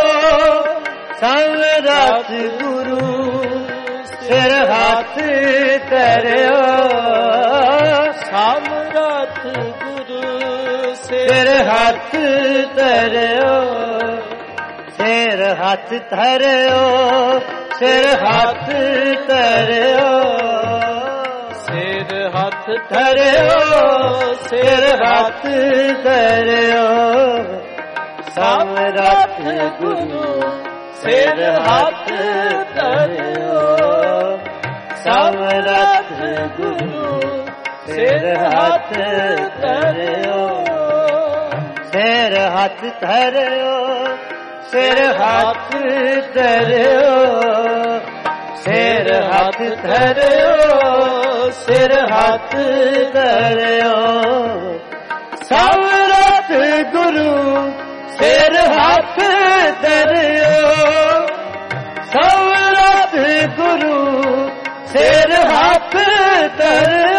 समरथ गुरु सिर हाथ धरियो, समरथ गुरु सिर हाथ धरियो, सिर हाथ धरियो, सिर हाथ धरियो, सिर हाथ धरियो, सिर हाथ धरियो। समरथ गुरु सिर हाथ धरियो, समरथ गुरु सिर हाथ धरियो, सिर हाथ धरियो, सिर हाथ धरियो, सिर हाथ धरियो, सिर हाथ धरियो। समरथ गुरु सिर हाथ धरियो, समरथ गुरु सिर हाथ धरियो।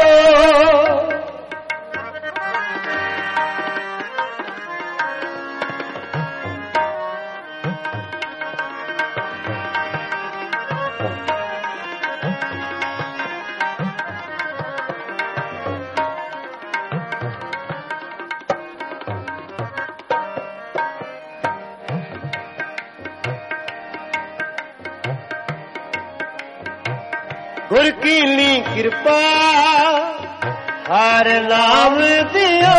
गुर की ली कृपा हर नाम दियो,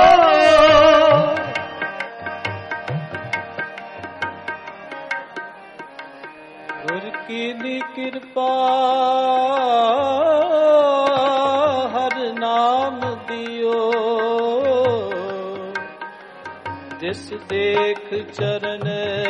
गुर की ली कृपा हर नाम दियो, जिस देख चरण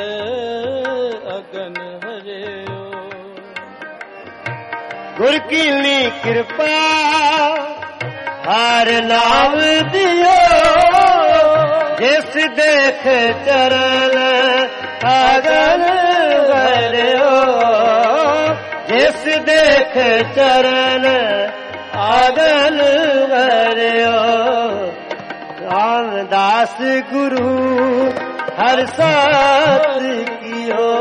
अगन हरियो। गुर की ली कृपा ਹਰ ਨਾਮ ਦਿਓ ਜਿਸ ਦੇਖ ਚਰਨ ਅਗਨ ਭਰਿਓ ਜਿਸ ਦੇਖ ਚਰਨ ਅਗਨ ਭਰਿਓ ਰਾਮਦਾਸ ਗੁਰੂ ਹਰ ਸਾਥ ਕੀਓ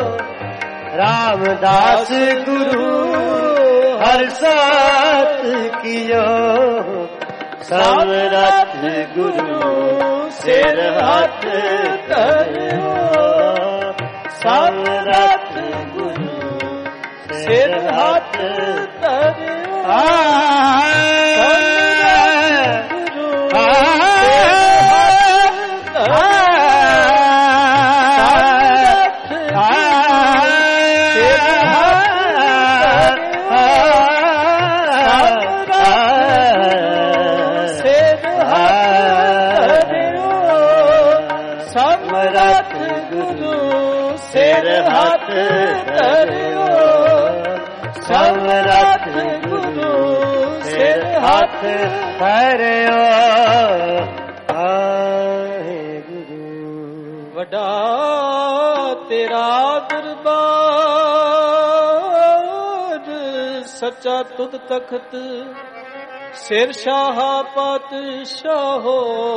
ਰਾਮਦਾਸ ਗੁਰੂ ਹਰ ਸਾਥ ਕੀਓ ਸਮਰੱਥ ਗੁਰੂ ਸਿਰ ਹੱਥ ਧਰਿਓ ਸਮਰੱਥ ਗੁਰੂ ਸਿਰ ਹੱਥ ਧਰਿਓ ਹੱਥ ਧਰਿਓ ਸਮਰੱਥ ਗੁਰੂ ਸਿਰ ਹੱਥ ਧਰਿਓ ਆਹੇ ਗੁਰੂ ਵੱਡਾ ਤੇਰਾ ਦਰਬਾਰ ਸੱਚਾ ਤੁਧ ਤਖਤ ਸਿਰ ਸ਼ਾਹ ਪਾਤਸ਼ਾਹੋ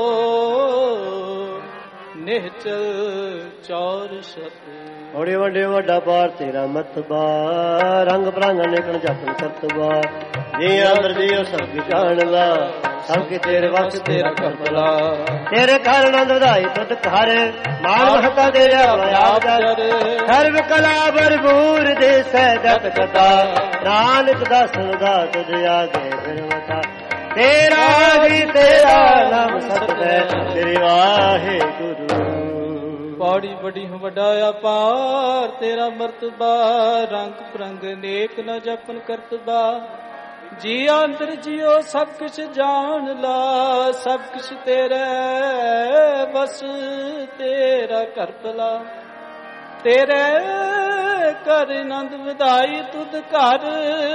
ਨਿਹਚਲ ਚੌਰ ਸਤ ਓੜੇ ਵੱਡੇ ਵੱਡਾ ਪਾਰ ਤੇਰਾ ਮਤਬਾ ਰੰਗ ਬਰੰਗ ਨਿਕਣ ਜਪਨ ਕਰਤਬਾ ਜੀ ਅੰਦਰ ਜੀਓ ਸਭ ਕੀ ਜਾਣਦਾ ਸਭ ਕੀ ਤੇਰੇ ਵਸ ਤੇਰਾ ਕਰਤਲਾ ਤੇਰੇ ਘਰ ਆਨੰਦ ਵਧਾਈ ਤੁਧ ਘਰ ਮਾਨ ਮਹਤਾ ਦੇ ਆਪ ਸਰਬ ਕਲਾ ਭਰਪੂਰ ਦੇ ਸਹਿਜਤ ਕਥਾ ਨਾਨਕ ਦਾਸਨ ਦਾ ਤੁਧ ਆਗੇ ਬਿਰਵਤਾ ਤੇਰਾ ਹੀ ਤੇਰਾ ਨਾਮ ਸਤਿ ਤੇਰੇ ਵਾਹਿਗੁਰੂ ਪੌੜੀ ਬੜੀ ਵੱਡਾ ਅਪਾਰ ਤੇਰਾ ਮਰਤਬਾ ਰੰਗ ਪ੍ਰੰਗ ਨੇਕ ਨ ਜਪਨ ਕਰਤਬਾ ਜੀ ਅੰਦਰ ਜਿਉ ਸਭ ਕੁਛ ਜਾਣ ਲਾ ਸਭ ਕੁਛ ਤੇਰੇ ਬਸ ਤੇਰਾ ਘਰ ਭਲਾ ਤੇਰੇ ਕਰ ਆਨੰਦ ਵਧਾਈ ਤੁਧ ਘਰ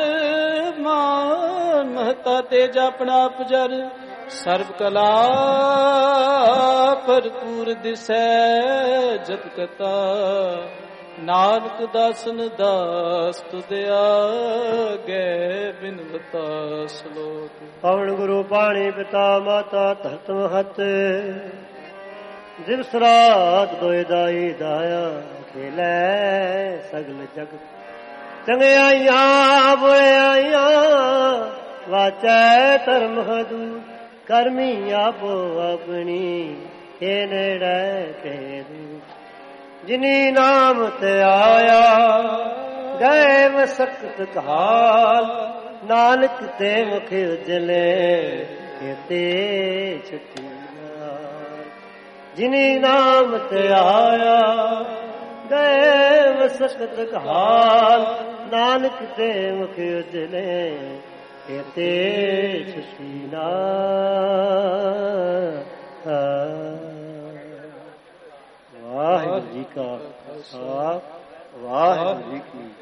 ਮਾਨ ਮਹਤਾ ਤੇ ਜਪਣਾ ਪਜਰ ਸਰਬ ਕਲਾ ਭਰਪੂਰ ਦਿਸੈ ਜਪ ਕਤਾ ਨਾਨਕ ਦਾਸਨ ਦਾਸ ਤੁਧ ਆਗੇ ਬਿਨਵਤਾ ਸ਼ਲੋਕ ਪਵਨ ਗੁਰੂ ਪਾਣੀ ਪਿਤਾ ਮਾਤਾ ਧਰਤ ਮਹਤ ਜਿਵ ਸਰਾਤ ਦੋਇ ਦਾਈ ਦਾਇਆ ਖੇਲੇ ਸਗਲ ਜਗ ਚੰਗਿਆਈਆਂ ਬੁਰਿਆਈਆਂ ਵਾਚੈ ਧਰਮ ਹਦੂ ਕਰਮੀ ਆਪੋ ਆਪਣੀ ਏ ਨੇੜੇ ਤੇਰੂ ਜਿਨੀ ਨਾਮ ਤੇ ਆਇਆ ਗਏ ਮਸਕਤ ਕਾਲ ਨਾਨਕ ਤੇ ਮੁਖ ਉਜਲੇ ਤੇ ਛੁੱਟੀ ਜਿਨੀ ਨਾਮ ਤੇ ਆਇਆ ਗਏ ਮਸਕਤ ਕਾਲ ਨਾਨਕ ਤੇ ਮੁਖ ਉਜਲੇ ਤੇ ਸੁਸ਼ੀਨਾ ਵਾਹਿਗੁਰੂ ਜੀ ਕਾ ਖਾਲਸਾ ਵਾਹਿਗੁਰੂ ਜੀ ਕੀ